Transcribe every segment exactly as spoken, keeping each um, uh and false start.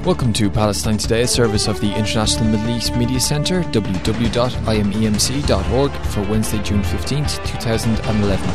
Welcome to Palestine Today, a service of the International Middle East Media Centre, w w w dot i m e m c dot org, for Wednesday, June fifteenth, twenty eleven.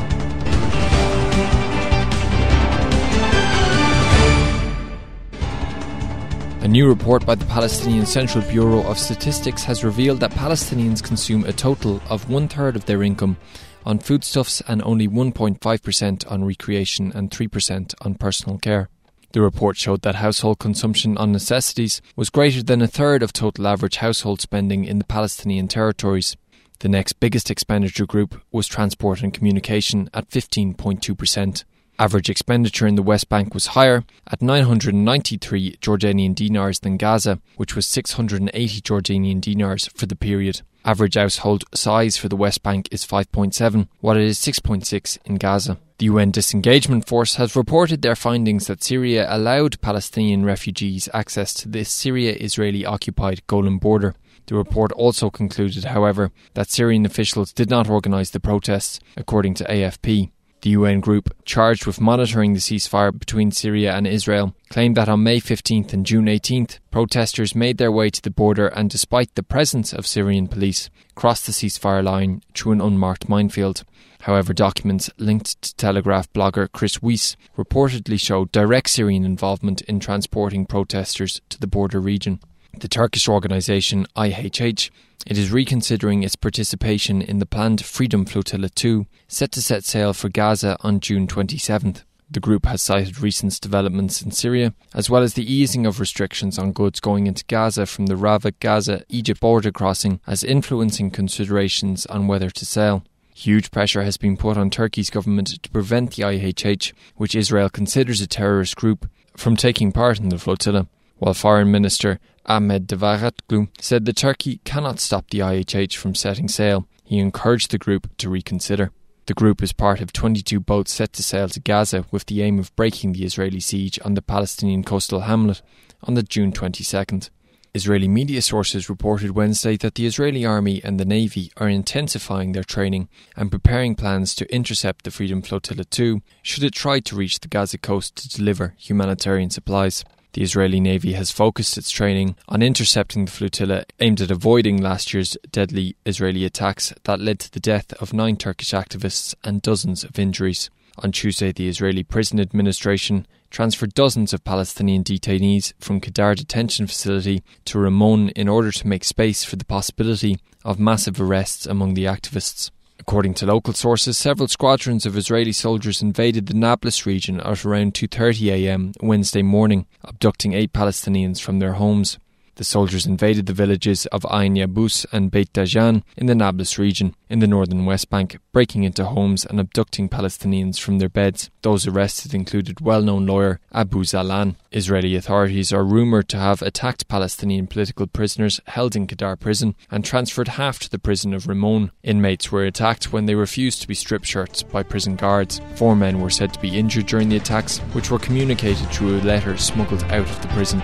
A new report by the Palestinian Central Bureau of Statistics has revealed that Palestinians consume a total of one-third of their income on foodstuffs and only one point five percent on recreation and three percent on personal care. The report showed that household consumption on necessities was greater than a third of total average household spending in the Palestinian territories. The next biggest expenditure group was transport and communication at fifteen point two percent. Average expenditure in the West Bank was higher at nine hundred ninety-three Jordanian dinars than Gaza, which was six hundred eighty Jordanian dinars for the period. Average household size for the West Bank is five point seven, while it is six point six in Gaza. The U N Disengagement Force has reported their findings that Syria allowed Palestinian refugees access to the Syria-Israeli-occupied Golan border. The report also concluded, however, that Syrian officials did not organise the protests, according to A F P. The U N group, charged with monitoring the ceasefire between Syria and Israel, claimed that on May fifteenth and June eighteenth, protesters made their way to the border and, despite the presence of Syrian police, crossed the ceasefire line through an unmarked minefield. However, documents linked to Telegraph blogger Chris Weiss reportedly showed direct Syrian involvement in transporting protesters to the border region. The Turkish organisation I H H it is reconsidering its participation in the planned Freedom Flotilla two, set to set sail for Gaza on June twenty-seventh. The group has cited recent developments in Syria, as well as the easing of restrictions on goods going into Gaza from the Rafah-Gaza-Egypt border crossing, as influencing considerations on whether to sail. Huge pressure has been put on Turkey's government to prevent the I H H, which Israel considers a terrorist group, from taking part in the flotilla, while Foreign Minister Ahmed Davutoglu said that Turkey cannot stop the I H H from setting sail. He encouraged the group to reconsider. The group is part of twenty-two boats set to sail to Gaza with the aim of breaking the Israeli siege on the Palestinian coastal hamlet on the June twenty-second. Israeli media sources reported Wednesday that the Israeli army and the navy are intensifying their training and preparing plans to intercept the Freedom Flotilla two should it try to reach the Gaza coast to deliver humanitarian supplies. The Israeli Navy has focused its training on intercepting the flotilla aimed at avoiding last year's deadly Israeli attacks that led to the death of nine Turkish activists and dozens of injuries. On Tuesday, the Israeli Prison Administration transferred dozens of Palestinian detainees from Kedar detention facility to Ramon in order to make space for the possibility of massive arrests among the activists. According to local sources, several squadrons of Israeli soldiers invaded the Nablus region at around two thirty a m Wednesday morning, abducting eight Palestinians from their homes. The soldiers invaded the villages of Ain Yabus and Beit Dajan in the Nablus region in the northern West Bank, breaking into homes and abducting Palestinians from their beds. Those arrested included well-known lawyer Abu Zalan. Israeli authorities are rumoured to have attacked Palestinian political prisoners held in Kedar prison and transferred half to the prison of Ramon. Inmates were attacked when they refused to be strip shirts by prison guards. Four men were said to be injured during the attacks, which were communicated through a letter smuggled out of the prison.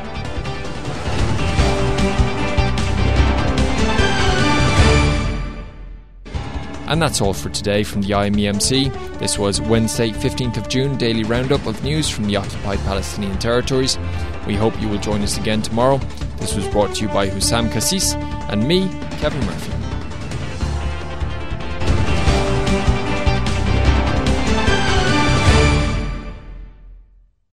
And that's all for today from the I M E M C. This was Wednesday, fifteenth of June, daily roundup of news from the occupied Palestinian territories. We hope you will join us again tomorrow. This was brought to you by Hussam Kassis and me, Kevin Murphy.